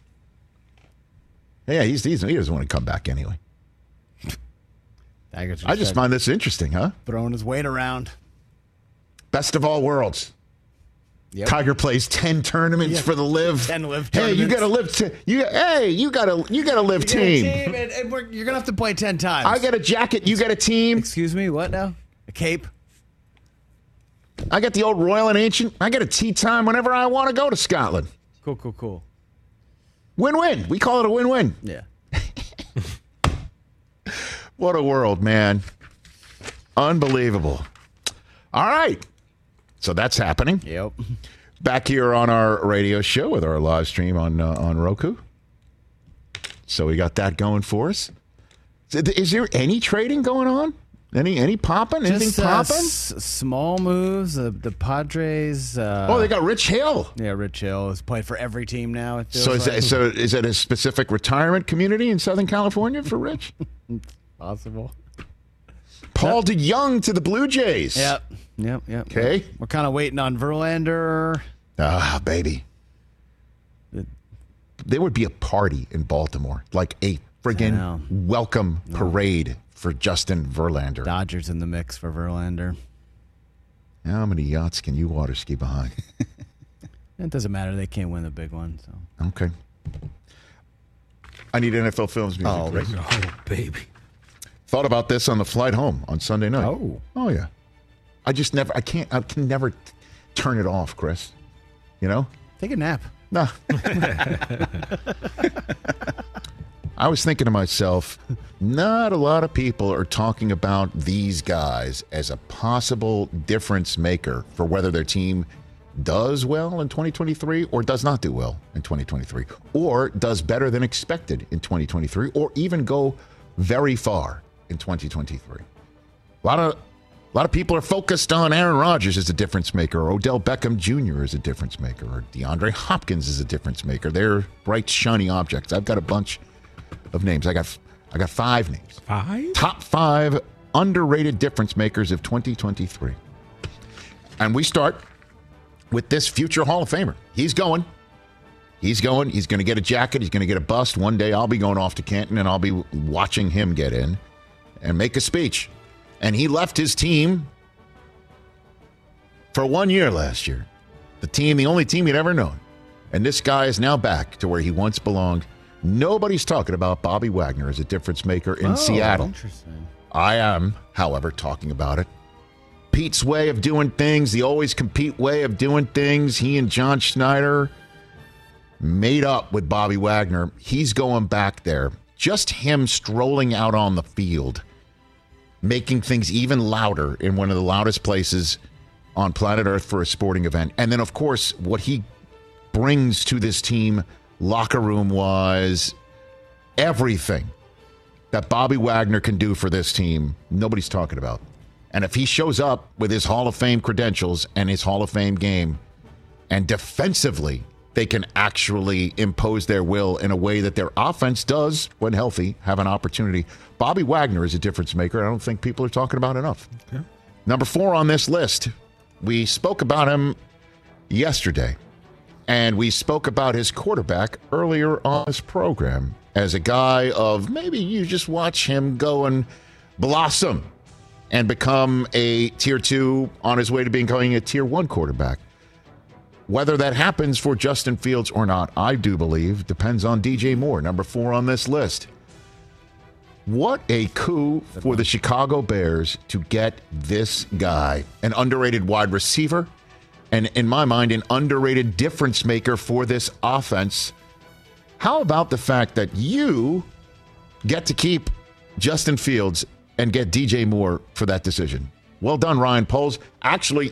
Yeah, he doesn't want to come back anyway. I just find this interesting, huh? Throwing his weight around. Best of all worlds. Yep. Tiger plays 10 tournaments for the Live. 10 Live tournaments. Hey, you got a Live. You got a Live team. And you're gonna have to play 10 times. I got a jacket. You got a team. Excuse me. What now? A cape. I got the old Royal and Ancient. I got a tea time whenever I want to go to Scotland. Cool. Win-win. We call it a win-win. Yeah. What a world, man. Unbelievable. All right. So that's happening. Yep. Back here on our radio show with our live stream on Roku. So we got that going for us. Is there any trading going on? Any popping? Anything popping? Small moves. The Padres. They got Rich Hill. Yeah, Rich Hill has played for every team now. So is that a specific retirement community in Southern California for Rich? Possible. Paul DeYoung to the Blue Jays. Yep. Okay. We're kind of waiting on Verlander. Ah, baby. There would be a party in Baltimore, like a friggin' welcome parade for Justin Verlander. Dodgers in the mix for Verlander. How many yachts can you water ski behind? It doesn't matter. They can't win the big one. So okay. I need NFL Films music. Oh, baby. Thought about this on the flight home on Sunday night. Oh yeah. I can never turn it off, Chris. You know? Take a nap. No. I was thinking to myself, not a lot of people are talking about these guys as a possible difference maker for whether their team does well in 2023 or does not do well in 2023 or does better than expected in 2023 or even go very far in 2023. A lot of people are focused on Aaron Rodgers as a difference maker, or Odell Beckham Jr. as a difference maker, or DeAndre Hopkins as a difference maker. They're bright, shiny objects. I've got a bunch of names. I got 5 names. 5? Top 5 underrated difference makers of 2023. And we start with this future Hall of Famer. He's going. He's going to get a jacket. He's going to get a bust. One day I'll be going off to Canton and I'll be watching him get in and make a speech. And he left his team for 1 year last year. The only team he'd ever known. And this guy is now back to where he once belonged. Nobody's talking about Bobby Wagner as a difference maker in Seattle. Interesting. I am, however, talking about it. Pete's way of doing things, the always compete way of doing things. He and John Schneider made up with Bobby Wagner. He's going back there. Just him strolling out on the field making things even louder in one of the loudest places on planet Earth for a sporting event. And then, of course, what he brings to this team locker room-wise, everything that Bobby Wagner can do for this team, nobody's talking about. And if he shows up with his Hall of Fame credentials and his Hall of Fame game, and defensively they can actually impose their will in a way that their offense does, when healthy, have an opportunity. Bobby Wagner is a difference maker. I don't think people are talking about enough. Okay. Number 4 on this list, we spoke about him yesterday, and we spoke about his quarterback earlier on this program as a guy of maybe you just watch him go and blossom and become a tier 2 on his way to becoming a tier 1 quarterback. Whether that happens for Justin Fields or not, I do believe, depends on DJ Moore, number 4 on this list. What a coup for the Chicago Bears to get this guy, an underrated wide receiver, and in my mind, an underrated difference maker for this offense. How about the fact that you get to keep Justin Fields and get DJ Moore for that decision? Well done, Ryan Poles. Actually,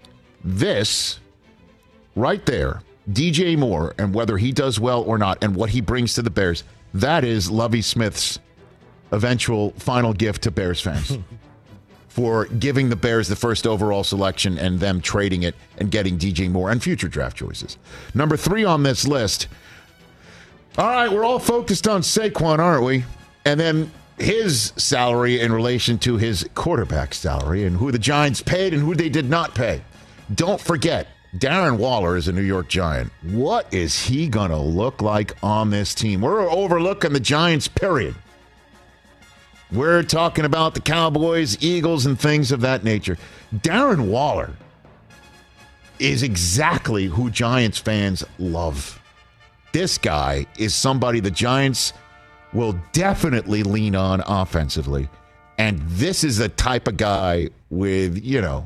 this right there, DJ Moore, and whether he does well or not, and what he brings to the Bears, that is Lovie Smith's eventual final gift to Bears fans for giving the Bears the first overall selection and them trading it and getting DJ Moore and future draft choices. Number 3 on this list. All right, we're all focused on Saquon, aren't we? And then his salary in relation to his quarterback salary and who the Giants paid and who they did not pay. Don't forget, Darren Waller is a New York Giant. What is he going to look like on this team? We're overlooking the Giants, period. We're talking about the Cowboys, Eagles, and things of that nature. Darren Waller is exactly who Giants fans love. This guy is somebody the Giants will definitely lean on offensively. And this is the type of guy with,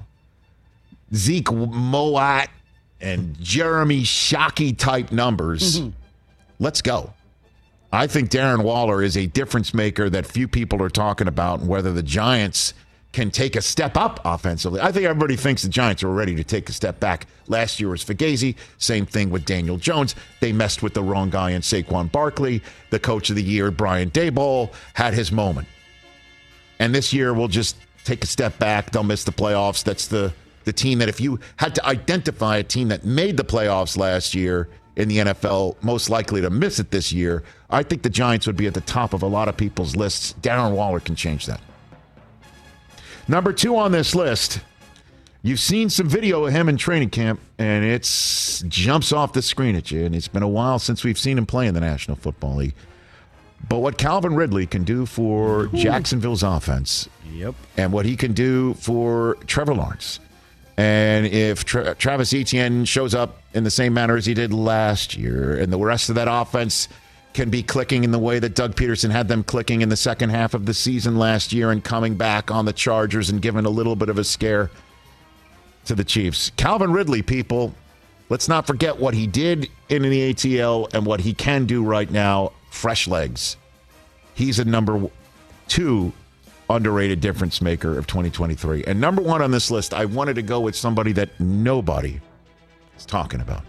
Zeke Moat and Jeremy Shockey type numbers. Mm-hmm. Let's go. I think Darren Waller is a difference maker that few people are talking about, and whether the Giants can take a step up offensively. I think everybody thinks the Giants are ready to take a step back. Last year was Fugazi. Same thing with Daniel Jones. They messed with the wrong guy in Saquon Barkley. The coach of the year, Brian Daboll, had his moment. And this year we'll just take a step back. They'll miss the playoffs. That's the team that if you had to identify a team that made the playoffs last year in the NFL, most likely to miss it this year, I think the Giants would be at the top of a lot of people's lists. Darren Waller can change that. Number 2 on this list, you've seen some video of him in training camp, and it jumps off the screen at you, and it's been a while since we've seen him play in the National Football League. But what Calvin Ridley can do for Jacksonville's offense, and what he can do for Trevor Lawrence, and if Travis Etienne shows up in the same manner as he did last year, and the rest of that offense can be clicking in the way that Doug Peterson had them clicking in the second half of the season last year and coming back on the Chargers and giving a little bit of a scare to the Chiefs. Calvin Ridley, people, let's not forget what he did in the ATL and what he can do right now. Fresh legs. He's a number 2 underrated difference maker of 2023. And number 1 on this list, I wanted to go with somebody that nobody is talking about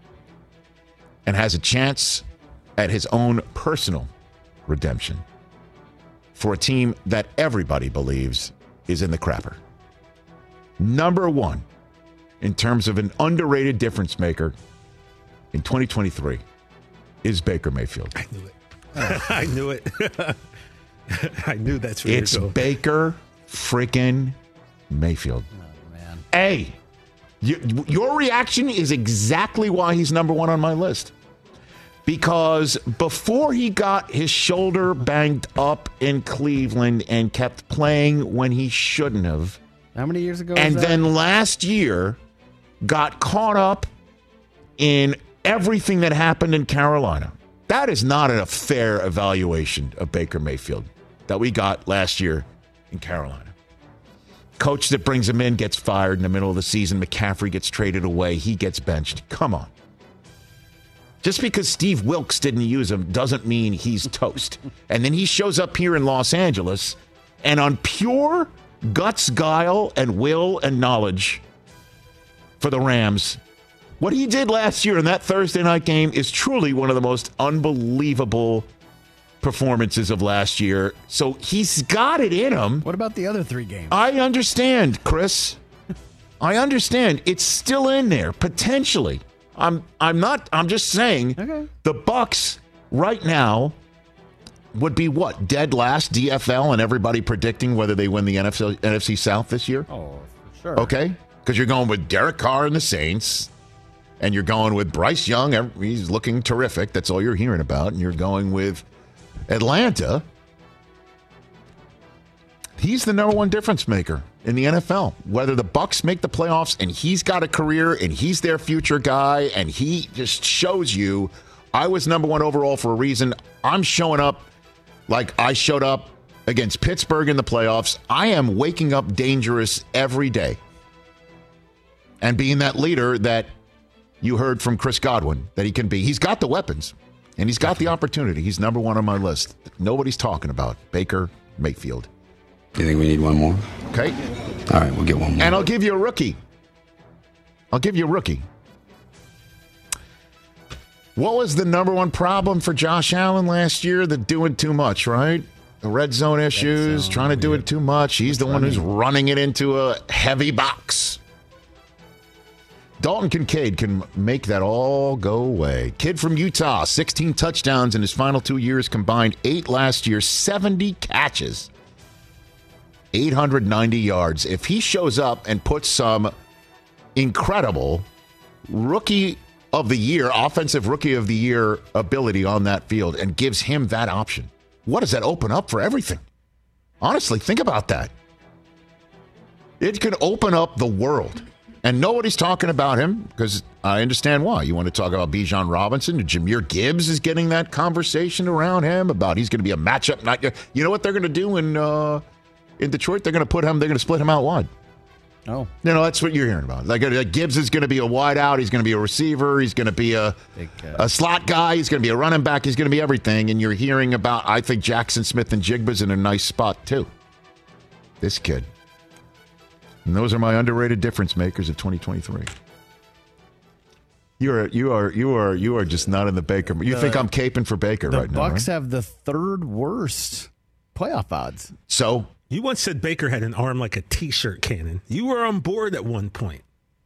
and has a chance at his own personal redemption for a team that everybody believes is in the crapper. Number 1 in terms of an underrated difference maker in 2023 is Baker Mayfield. I knew it. I knew it. I knew that's where it's Baker freaking Mayfield. Oh, man. Hey, your reaction is exactly why he's number 1 on my list. Because before he got his shoulder banged up in Cleveland and kept playing when he shouldn't have. How many years ago and was that? Then last year got caught up in everything that happened in Carolina. That is not a fair evaluation of Baker Mayfield that we got last year in Carolina. Coach that brings him in gets fired in the middle of the season. McCaffrey gets traded away. He gets benched. Come on. Just because Steve Wilkes didn't use him doesn't mean he's toast. And then he shows up here in Los Angeles And on pure guts, guile, and will and knowledge for the Rams, what he did last year in that Thursday night game is truly one of the most unbelievable performances of last year. So he's got it in him. What about the other 3 games? I understand, Chris. I understand. It's still in there, potentially. I'm just saying the Bucs right now would be what? Dead last DFL and everybody predicting whether they win the NFC South this year? Oh, for sure. Okay? Because you're going with Derek Carr and the Saints, and you're going with Bryce Young. He's looking terrific. That's all you're hearing about. And you're going with Atlanta. He's the number one difference maker in the NFL. Whether the Bucs make the playoffs and he's got a career and he's their future guy and he just shows you, I was number one overall for a reason. I'm showing up like I showed up against Pittsburgh in the playoffs. I am waking up dangerous every day and being that leader that you heard from Chris Godwin that he can be. He's got the weapons and he's got the opportunity. He's number one on my list. Nobody's talking about Baker Mayfield. Do you think we need one more? Okay. All right, we'll get one more. And I'll give you a rookie. What was the number one problem for Josh Allen last year? The doing too much, right? The red zone issues, trying to do it too much. He's the one who's running it into a heavy box. Dalton Kincaid can make that all go away. Kid from Utah, 16 touchdowns in his final 2 years combined, 8 last year, 70 catches. 890 yards. If he shows up and puts some incredible rookie of the year, offensive rookie of the year ability on that field and gives him that option, what does that open up for everything? Honestly, think about that. It can open up the world. And nobody's talking about him because I understand why. You want to talk about Bijan Robinson. Jahmyr Gibbs is getting that conversation around him about he's going to be a matchup. You know what they're going to do in Detroit? They're going to split him out wide. Oh. That's what you're hearing about. Like Gibbs is going to be a wide out. He's going to be a receiver. He's going to be a slot guy. He's going to be a running back. He's going to be everything. And you're hearing about, I think, Jackson Smith and Jigba's in a nice spot, too. This kid. And those are my underrated difference makers of 2023. You are just not in the Baker. You think I'm caping for Baker right now? The Bucs right? have the 3rd worst playoff odds. So you once said Baker had an arm like a T-shirt cannon. You were on board at one point.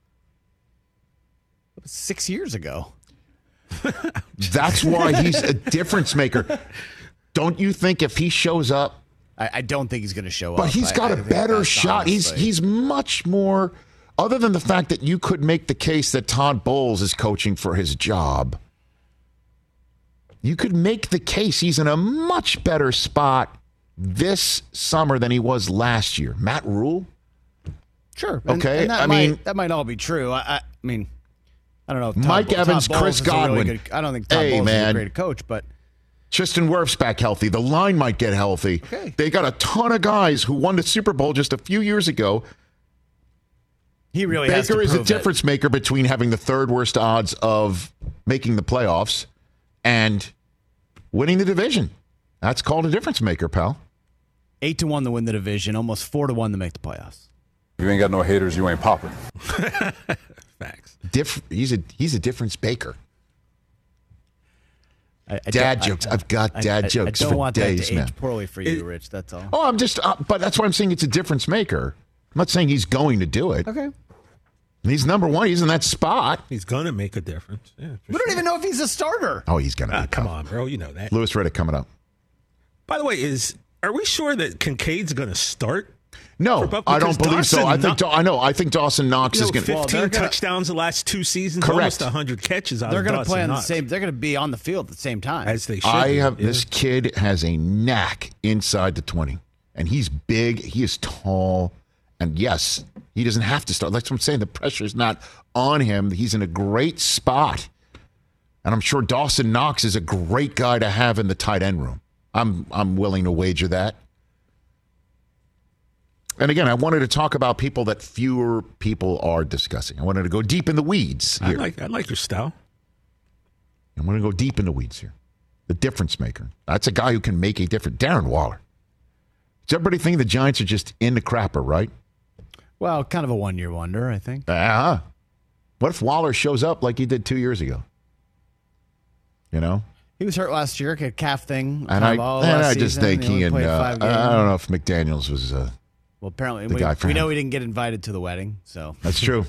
6 years ago. That's why he's a difference maker. Don't you think if he shows up? I don't think he's going to show up. But he's got a better shot. He's much more, other than the fact that you could make the case that Todd Bowles is coaching for his job. You could make the case he's in a much better spot this summer than he was last year. Matt Rule? Sure. Okay. And that might all be true. I mean, I don't know. If Mike Evans, Todd Chris Godwin. Really I don't think Todd Bowles is a great coach, but Tristan Wirf's back healthy. The line might get healthy. Okay. They got a ton of guys who won the Super Bowl just a few years ago. He really has to Baker is a prove difference maker between having the 3rd worst odds of making the playoffs and winning the division. That's called a difference maker, pal. 8-1 to win the division, almost 4-1 to make the playoffs. If you ain't got no haters, you ain't popping. Facts. He's a difference maker. Dad jokes. I've got dad jokes I don't for want days, that to man. age poorly for you, Rich. That's all. Oh, I'm just, but that's why I'm saying it's a difference maker. I'm not saying he's going to do it. Okay. He's number one. He's in that spot. He's going to make a difference. Yeah, we don't even know if he's a starter. Oh, he's going to. Come on, bro. You know that. Louis Riddick coming up. By the way, are we sure that Kincaid's going to start? No, I don't believe so. I think Dawson Knox is going to 15 touchdowns the last 2 seasons, correct. Almost 100 catches. They're going to play on the same. They're going to be on the field at the same time as they should. This kid has a knack inside the 20, and he's big. He is tall, and yes, he doesn't have to start. That's what I'm saying. The pressure is not on him. He's in a great spot, and I'm sure Dawson Knox is a great guy to have in the tight end room. I'm willing to wager that. And again, I wanted to talk about people that fewer people are discussing. I wanted to go deep in the weeds here. I like your style. I'm going to go deep in the weeds here. The difference maker. That's a guy who can make a difference. Darren Waller. Does everybody think the Giants are just in the crapper, right? Well, kind of a one-year wonder, I think. What if Waller shows up like he did 2 years ago? You know? He was hurt last year, a calf thing. And I just think he and I don't know if McDaniels was well, apparently the guy for we him. know he didn't get invited to the wedding, so. That's true.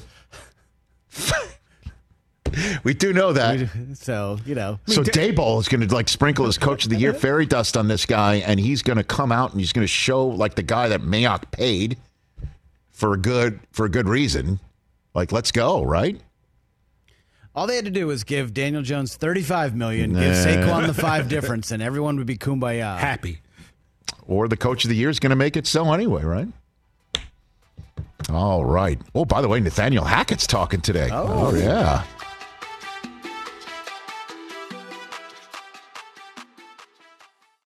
We do know that. So, you know. So Daboll is going to sprinkle his Coach of the Year fairy dust on this guy, and he's going to come out and he's going to show the guy that Mayock paid for a good reason. Let's go, right? All they had to do was give Daniel Jones $35 million, give Saquon the 5 difference, and everyone would be kumbaya. Happy. Or the Coach of the Year is going to make it so anyway, right? All right. Oh, by the way, Nathaniel Hackett's talking today. Oh yeah.